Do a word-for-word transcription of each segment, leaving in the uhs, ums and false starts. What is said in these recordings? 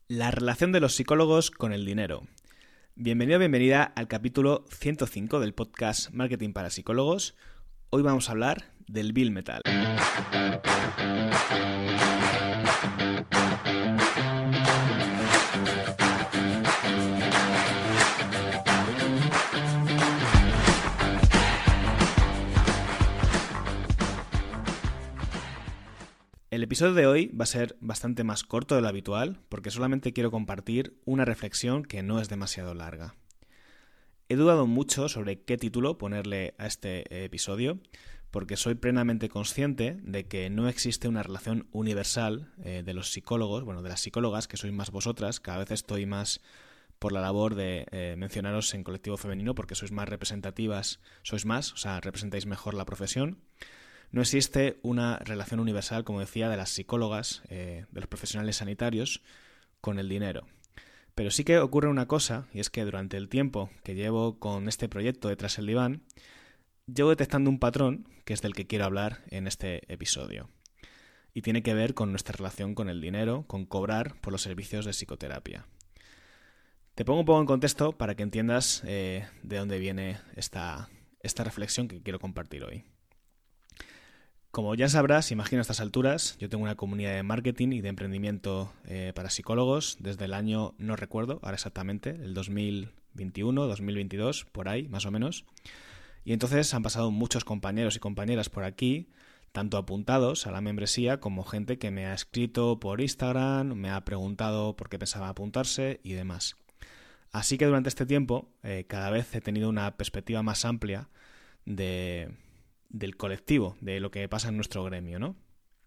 La relación de los psicólogos con el dinero. Bienvenido, bienvenida al capítulo ciento cinco del podcast Marketing para Psicólogos. Hoy vamos a hablar del Bill Metal. El episodio de hoy va a ser bastante más corto de lo habitual porque solamente quiero compartir una reflexión que no es demasiado larga. He dudado mucho sobre qué título ponerle a este episodio porque soy plenamente consciente de que no existe una relación universal eh, de los psicólogos, bueno, de las psicólogas, que sois más vosotras. Cada vez estoy más por la labor de eh, mencionaros en colectivo femenino porque sois más representativas, sois más, o sea, representáis mejor la profesión. No existe una relación universal, como decía, de las psicólogas, eh, de los profesionales sanitarios, con el dinero. Pero sí que ocurre una cosa, y es que durante el tiempo que llevo con este proyecto de Tras el Diván, llevo detectando un patrón que es del que quiero hablar en este episodio. Y tiene que ver con nuestra relación con el dinero, con cobrar por los servicios de psicoterapia. Te pongo un poco en contexto para que entiendas eh, de dónde viene esta, esta reflexión que quiero compartir hoy. Como ya sabrás, imagino a estas alturas, yo tengo una comunidad de marketing y de emprendimiento eh, para psicólogos desde el año, no recuerdo ahora exactamente, el dos mil veintiuno, dos mil veintidós, por ahí más o menos. Y entonces han pasado muchos compañeros y compañeras por aquí, tanto apuntados a la membresía como gente que me ha escrito por Instagram, me ha preguntado por qué pensaba apuntarse y demás. Así que durante este tiempo eh, cada vez he tenido una perspectiva más amplia de... del colectivo, de lo que pasa en nuestro gremio, ¿no?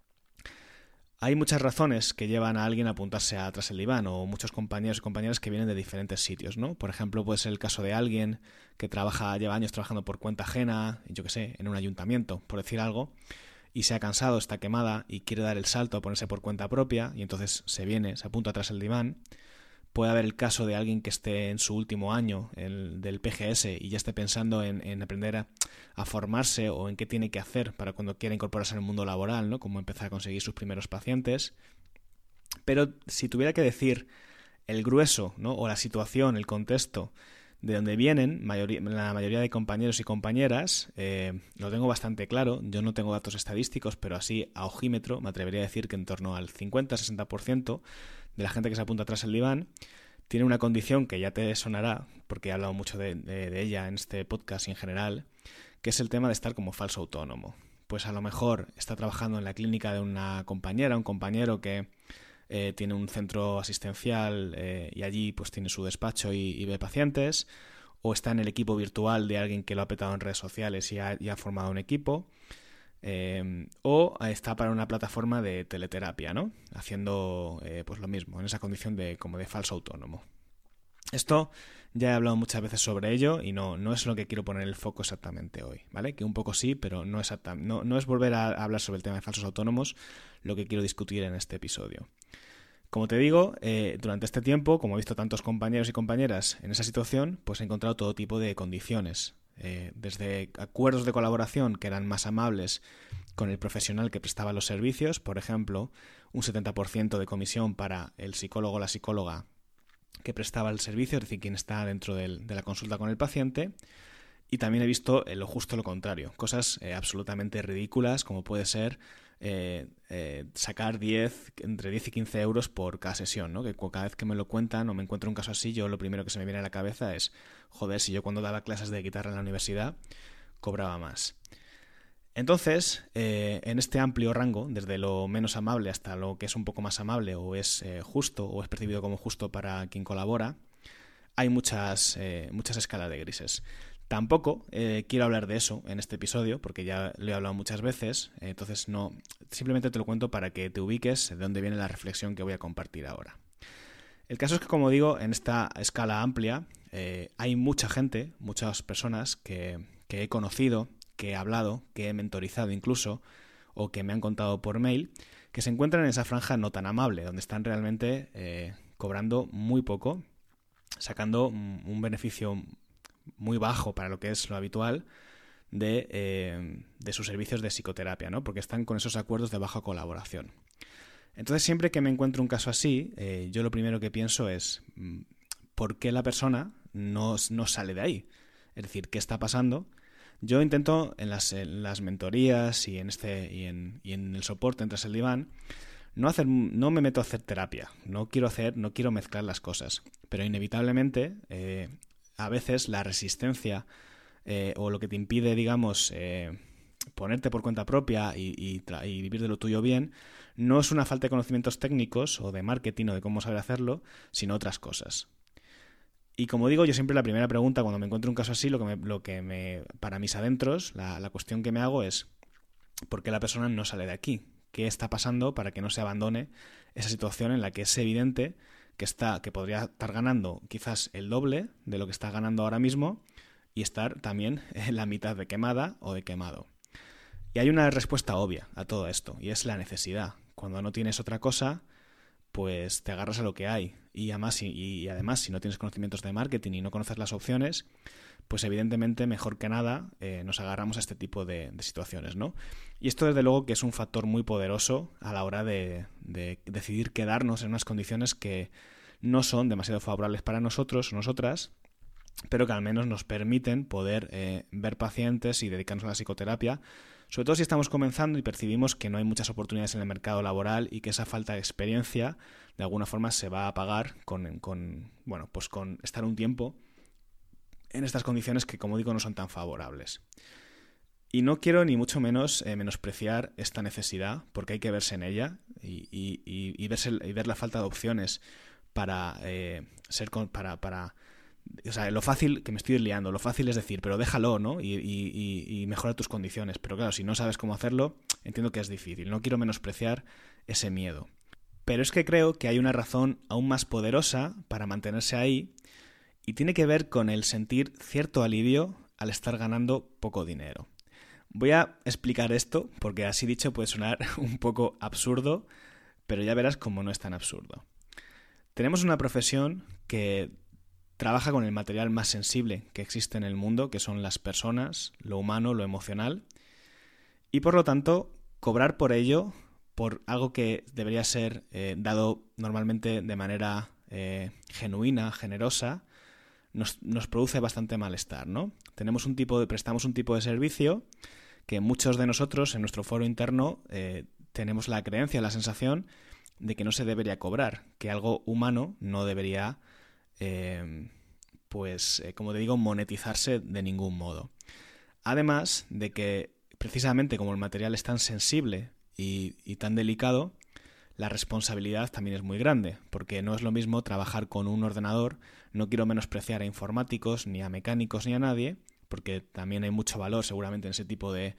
Hay muchas razones que llevan a alguien a apuntarse a Tras el Diván o muchos compañeros y compañeras que vienen de diferentes sitios, ¿no? Por ejemplo, puede ser el caso de alguien que trabaja, lleva años trabajando por cuenta ajena, yo qué sé, en un ayuntamiento, por decir algo, y se ha cansado, está quemada y quiere dar el salto a ponerse por cuenta propia y entonces se viene, se apunta a Tras el Diván. Puede haber el caso de alguien que esté en su último año el, del P G S y ya esté pensando en, en aprender a, a formarse o en qué tiene que hacer para cuando quiera incorporarse al mundo laboral, ¿no? Cómo empezar a conseguir sus primeros pacientes. Pero si tuviera que decir el grueso, ¿no? O la situación, el contexto de donde vienen mayoría, la mayoría de compañeros y compañeras, eh, lo tengo bastante claro. Yo no tengo datos estadísticos, pero así a ojímetro me atrevería a decir que en torno al cincuenta a sesenta por ciento de la gente que se apunta Tras el Diván tiene una condición que ya te sonará, porque he hablado mucho de, de, de ella en este podcast y en general, que es el tema de estar como falso autónomo. Pues a lo mejor está trabajando en la clínica de una compañera, un compañero que eh, tiene un centro asistencial eh, y allí pues tiene su despacho y, y ve pacientes, o está en el equipo virtual de alguien que lo ha petado en redes sociales y ha, y ha formado un equipo. Eh, o está para una plataforma de teleterapia, ¿no? Haciendo eh, pues lo mismo, en esa condición de como de falso autónomo. Esto ya he hablado muchas veces sobre ello y no, no es lo que quiero poner el foco exactamente hoy, ¿vale? Que un poco sí, pero no, no, no es volver a hablar sobre el tema de falsos autónomos lo que quiero discutir en este episodio. Como te digo, eh, durante este tiempo, como he visto tantos compañeros y compañeras en esa situación, pues he encontrado todo tipo de condiciones. Eh, desde acuerdos de colaboración que eran más amables con el profesional que prestaba los servicios, por ejemplo, un setenta por ciento de comisión para el psicólogo o la psicóloga que prestaba el servicio, es decir, quien está dentro del, de la consulta con el paciente. Y también he visto eh, lo justo lo contrario, cosas eh, absolutamente ridículas, como puede ser eh, eh, sacar diez, entre diez y quince euros por cada sesión, ¿no? Que cada vez que me lo cuentan o me encuentro un caso así, yo lo primero que se me viene a la cabeza es, joder, si yo cuando daba clases de guitarra en la universidad cobraba más. Entonces, eh, en este amplio rango, desde lo menos amable hasta lo que es un poco más amable o es eh, justo o es percibido como justo para quien colabora, hay muchas, eh, muchas escalas de grises. Tampoco eh, quiero hablar de eso en este episodio, porque ya lo he hablado muchas veces, eh, entonces no, simplemente te lo cuento para que te ubiques de dónde viene la reflexión que voy a compartir ahora. El caso es que, como digo, en esta escala amplia eh, hay mucha gente, muchas personas que, que he conocido, que he hablado, que he mentorizado incluso, o que me han contado por mail, que se encuentran en esa franja no tan amable, donde están realmente eh, cobrando muy poco, sacando un beneficio muy bajo para lo que es lo habitual de, eh, de sus servicios de psicoterapia, ¿no? Porque están con esos acuerdos de baja colaboración. Entonces, siempre que me encuentro un caso así, eh, yo lo primero que pienso es ¿por qué la persona no, no sale de ahí? Es decir, ¿qué está pasando? Yo intento en las, en las mentorías y en, este, y, en, y en el soporte en Tras el Diván no, hacer, no me meto a hacer terapia, no quiero, hacer, no quiero mezclar las cosas, pero inevitablemente eh, a veces la resistencia eh, o lo que te impide, digamos, eh, ponerte por cuenta propia y, y, y vivir de lo tuyo bien, no es una falta de conocimientos técnicos o de marketing o de cómo saber hacerlo, sino otras cosas. Y como digo, yo siempre la primera pregunta cuando me encuentro un caso así, lo que me, lo que me para mis adentros, la, la cuestión que me hago es ¿por qué la persona no sale de aquí? ¿Qué está pasando para que no se abandone esa situación en la que es evidente que está, que podría estar ganando quizás el doble de lo que está ganando ahora mismo y estar también en la mitad de quemada o de quemado? Y hay una respuesta obvia a todo esto, y es la necesidad. Cuando no tienes otra cosa, pues te agarras a lo que hay. Y además, y, y además si no tienes conocimientos de marketing y no conoces las opciones, pues evidentemente mejor que nada eh, nos agarramos a este tipo de, de situaciones, ¿no? Y esto desde luego que es un factor muy poderoso a la hora de, de decidir quedarnos en unas condiciones que no son demasiado favorables para nosotros o nosotras, pero que al menos nos permiten poder eh, ver pacientes y dedicarnos a la psicoterapia, sobre todo si estamos comenzando y percibimos que no hay muchas oportunidades en el mercado laboral y que esa falta de experiencia de alguna forma se va a pagar con, con, bueno, pues con estar un tiempo en estas condiciones que, como digo, no son tan favorables. Y no quiero ni mucho menos eh, menospreciar esta necesidad, porque hay que verse en ella y, y, y, y, verse, y ver la falta de opciones para eh, ser con, para, para o sea, lo fácil, que me estoy liando, lo fácil es decir, pero déjalo, ¿no? Y, y, y, y mejora tus condiciones. Pero claro, si no sabes cómo hacerlo, entiendo que es difícil. No quiero menospreciar ese miedo. Pero es que creo que hay una razón aún más poderosa para mantenerse ahí y tiene que ver con el sentir cierto alivio al estar ganando poco dinero. Voy a explicar esto porque así dicho puede sonar un poco absurdo, pero ya verás cómo no es tan absurdo. Tenemos una profesión que trabaja con el material más sensible que existe en el mundo, que son las personas, lo humano, lo emocional, y por lo tanto cobrar por ello, por algo que debería ser eh, dado normalmente de manera eh, genuina, generosa, nos, nos produce bastante malestar, ¿no? Tenemos un tipo de, prestamos un tipo de servicio que muchos de nosotros en nuestro foro interno eh, tenemos la creencia, la sensación de que no se debería cobrar, que algo humano no debería Eh, pues, eh, como te digo, monetizarse de ningún modo. Además de que, precisamente como el material es tan sensible y, y tan delicado, la responsabilidad también es muy grande, porque no es lo mismo trabajar con un ordenador. No quiero menospreciar a informáticos, ni a mecánicos, ni a nadie, porque también hay mucho valor seguramente en ese tipo de,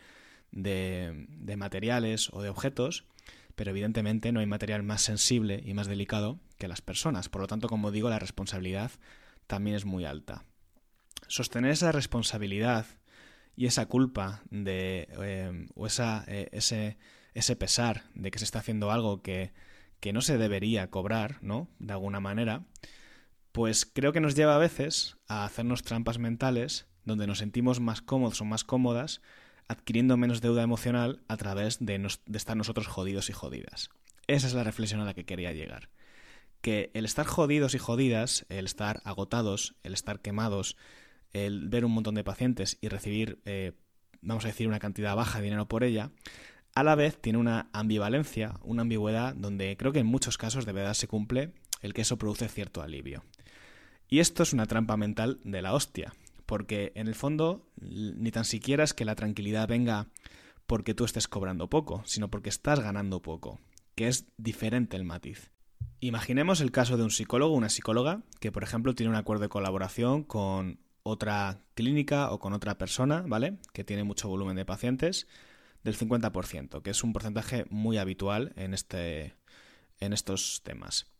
de, de materiales o de objetos, pero evidentemente no hay material más sensible y más delicado que las personas. Por lo tanto, como digo, la responsabilidad también es muy alta. Sostener esa responsabilidad y esa culpa de eh, o esa, eh, ese, ese pesar de que se está haciendo algo que, que no se debería cobrar, ¿no? De alguna manera, pues creo que nos lleva a veces a hacernos trampas mentales donde nos sentimos más cómodos o más cómodas adquiriendo menos deuda emocional a través de, nos, de estar nosotros jodidos y jodidas. Esa es la reflexión a la que quería llegar. Que el estar jodidos y jodidas, el estar agotados, el estar quemados, el ver un montón de pacientes y recibir, eh, vamos a decir, una cantidad baja de dinero por ella, a la vez tiene una ambivalencia, una ambigüedad donde creo que en muchos casos de verdad se cumple el que eso produce cierto alivio. Y esto es una trampa mental de la hostia. Porque en el fondo ni tan siquiera es que la tranquilidad venga porque tú estés cobrando poco, sino porque estás ganando poco, que es diferente el matiz. Imaginemos el caso de un psicólogo o una psicóloga que, por ejemplo, tiene un acuerdo de colaboración con otra clínica o con otra persona, ¿vale? Que tiene mucho volumen de pacientes, del cincuenta por ciento, que es un porcentaje muy habitual en, este, en estos temas.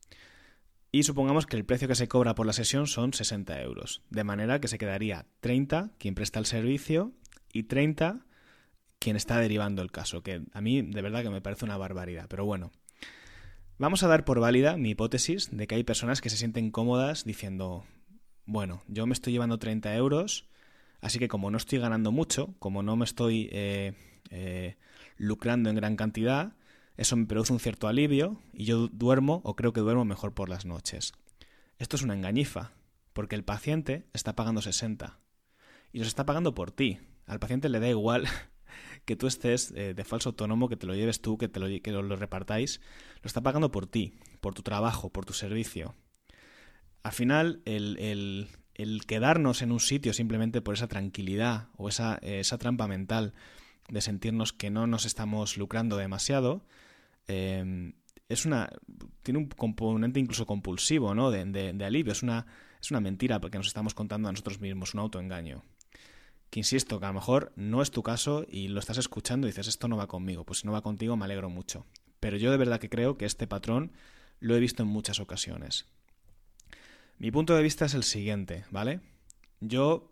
Y supongamos que el precio que se cobra por la sesión son sesenta euros, de manera que se quedaría treinta quien presta el servicio y treinta quien está derivando el caso, que a mí de verdad que me parece una barbaridad, pero bueno. Vamos a dar por válida mi hipótesis de que hay personas que se sienten cómodas diciendo, bueno, yo me estoy llevando treinta euros, así que como no estoy ganando mucho, como no me estoy eh, eh, lucrando en gran cantidad, Eso me produce un cierto alivio y yo duermo o creo que duermo mejor por las noches. Esto es una engañifa, porque el paciente está pagando sesenta y los está pagando por ti. Al paciente le da igual que tú estés eh, de falso autónomo, que te lo lleves tú, que, te lo, que lo, lo repartáis. Lo está pagando por ti, por tu trabajo, por tu servicio. Al final, el, el, el quedarnos en un sitio simplemente por esa tranquilidad o esa, esa trampa mental de sentirnos que no nos estamos lucrando demasiado, eh, es una tiene un componente incluso compulsivo, ¿no? de, de, de alivio. Es una, es una mentira porque nos estamos contando a nosotros mismos, un autoengaño. Que insisto, que a lo mejor no es tu caso y lo estás escuchando y dices, esto no va conmigo. Pues si no va contigo, me alegro mucho. Pero yo de verdad que creo que este patrón lo he visto en muchas ocasiones. Mi punto de vista es el siguiente, ¿vale? Yo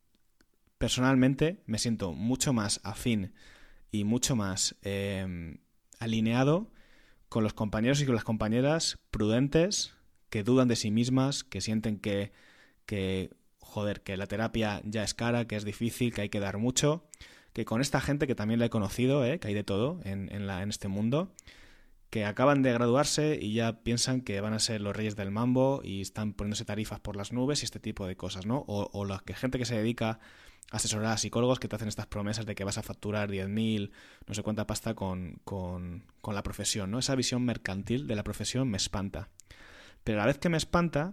personalmente me siento mucho más afín y mucho más eh, alineado con los compañeros y con las compañeras prudentes, que dudan de sí mismas, que sienten que, que, joder, que la terapia ya es cara, que es difícil, que hay que dar mucho, que con esta gente que también la he conocido, ¿eh? Que hay de todo en, en, la, en este mundo, que acaban de graduarse y ya piensan que van a ser los reyes del mambo y están poniéndose tarifas por las nubes y este tipo de cosas, ¿no? O, o la gente que se dedica a asesorar a psicólogos que te hacen estas promesas de que vas a facturar diez mil, no sé cuánta pasta con, con, con la profesión, ¿no? Esa visión mercantil de la profesión me espanta. Pero a la vez que me espanta,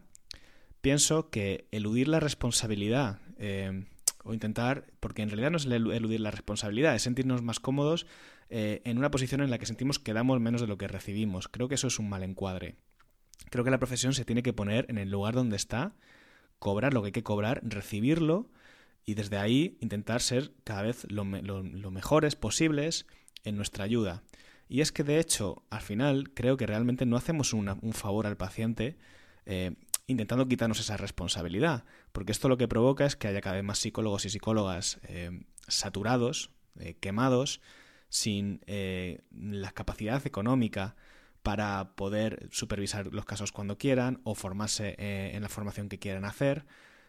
pienso que eludir la responsabilidad eh, o intentar, porque en realidad no es eludir la responsabilidad, es sentirnos más cómodos eh, en una posición en la que sentimos que damos menos de lo que recibimos. Creo que eso es un mal encuadre. Creo que la profesión se tiene que poner en el lugar donde está, cobrar lo que hay que cobrar, recibirlo y desde ahí intentar ser cada vez lo, lo, lo mejores posibles en nuestra ayuda. Y es que de hecho, al final, creo que realmente no hacemos una, un favor al paciente eh, intentando quitarnos esa responsabilidad, porque esto lo que provoca es que haya cada vez más psicólogos y psicólogas eh, saturados, eh, quemados, sin eh, la capacidad económica para poder supervisar los casos cuando quieran o formarse eh, en la formación que quieran hacer.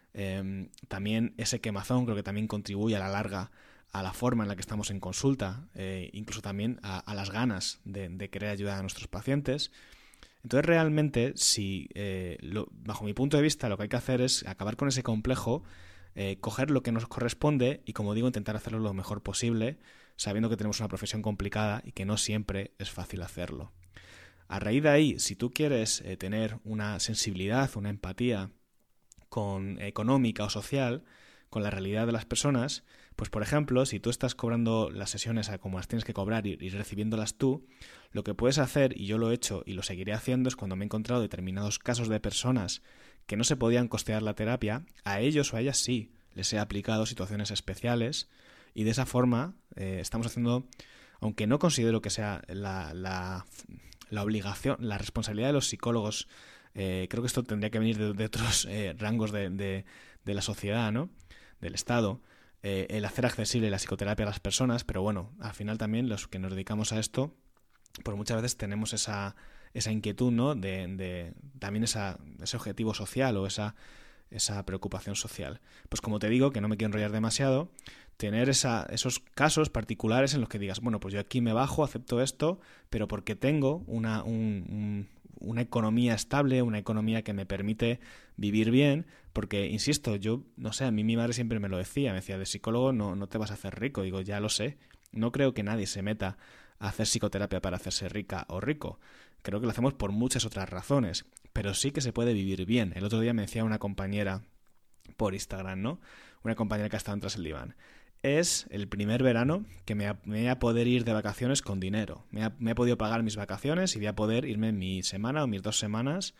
Eh, también ese quemazón creo que también contribuye a la larga a la forma en la que estamos en consulta, eh, incluso también a, a las ganas de, de querer ayudar a nuestros pacientes. Entonces realmente, si eh, lo, bajo mi punto de vista lo que hay que hacer es acabar con ese complejo, eh, coger lo que nos corresponde y, como digo, intentar hacerlo lo mejor posible, sabiendo que tenemos una profesión complicada y que no siempre es fácil hacerlo. A raíz de ahí, si tú quieres eh, tener una sensibilidad, una empatía con, económica o social con la realidad de las personas, pues por ejemplo, si tú estás cobrando las sesiones a como las tienes que cobrar y, y recibiéndolas tú, lo que puedes hacer, y yo lo he hecho y lo seguiré haciendo, es cuando me he encontrado determinados casos de personas que no se podían costear la terapia, a ellos o a ellas sí les he aplicado situaciones especiales y de esa forma eh, estamos haciendo, aunque no considero que sea la, la, la obligación, la responsabilidad de los psicólogos, eh, creo que esto tendría que venir de, de otros eh, rangos de, de, de la sociedad, ¿no? Del Estado, eh, el hacer accesible la psicoterapia a las personas, pero bueno, al final también los que nos dedicamos a esto, pues muchas veces tenemos esa, esa inquietud, ¿no? De, de también esa, ese objetivo social o esa, esa preocupación social. Pues como te digo, que no me quiero enrollar demasiado, tener esa, esos casos particulares en los que digas, bueno, pues yo aquí me bajo, acepto esto, pero porque tengo una, un, un, una economía estable, una economía que me permite vivir bien, porque, insisto, yo, no sé, a mí mi madre siempre me lo decía, me decía, de psicólogo no, no te vas a hacer rico. Digo, ya lo sé, no creo que nadie se meta a hacer psicoterapia para hacerse rica o rico. Creo que lo hacemos por muchas otras razones, pero sí que se puede vivir bien. El otro día me decía una compañera por Instagram, ¿no? Una compañera que ha estado en Tras el Diván. Es el primer verano que me voy a poder ir de vacaciones con dinero. Me, ha, me he podido pagar mis vacaciones y voy a poder irme mi semana o mis dos semanas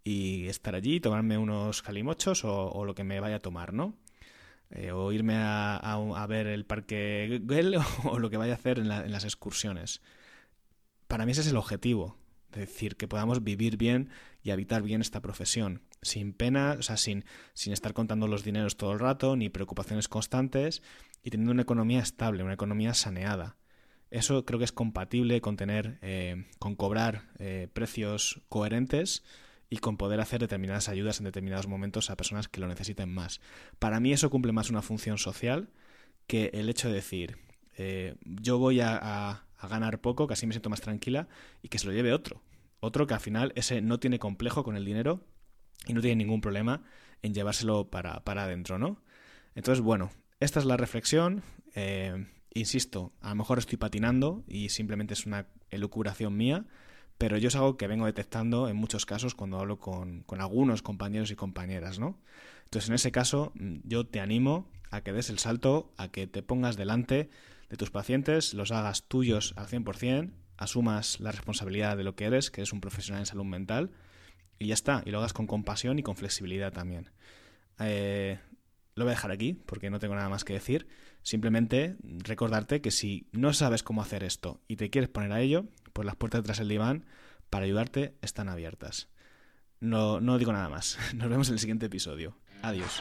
y estar allí, tomarme unos calimochos o, o lo que me vaya a tomar, ¿no? Eh, o irme a, a, a ver el parque Güell o, o lo que vaya a hacer en, la, en las excursiones. Para mí ese es el objetivo, es decir, que podamos vivir bien y habitar bien esta profesión, sin pena, o sea, sin, sin estar contando los dineros todo el rato, ni preocupaciones constantes, y teniendo una economía estable, una economía saneada. Eso creo que es compatible con tener, eh, con cobrar eh, precios coherentes y con poder hacer determinadas ayudas en determinados momentos a personas que lo necesiten más. Para mí eso cumple más una función social que el hecho de decir, eh, yo voy a, a, a ganar poco, que así me siento más tranquila, y que se lo lleve otro. Otro que al final ese no tiene complejo con el dinero y no tiene ningún problema en llevárselo para, para adentro, ¿no? Entonces, bueno, esta es la reflexión. Eh, insisto, a lo mejor estoy patinando y simplemente es una elucubración mía, pero yo es algo que vengo detectando en muchos casos cuando hablo con, con algunos compañeros y compañeras, ¿no? Entonces, en ese caso, yo te animo a que des el salto, a que te pongas delante de tus pacientes, los hagas tuyos al cien por ciento, asumas la responsabilidad de lo que eres, que eres un profesional en salud mental, y ya está, y lo hagas con compasión y con flexibilidad también. Eh, lo voy a dejar aquí porque no tengo nada más que decir. Simplemente recordarte que si no sabes cómo hacer esto y te quieres poner a ello, pues las puertas tras el diván para ayudarte están abiertas. No, no digo nada más. Nos vemos en el siguiente episodio. Adiós.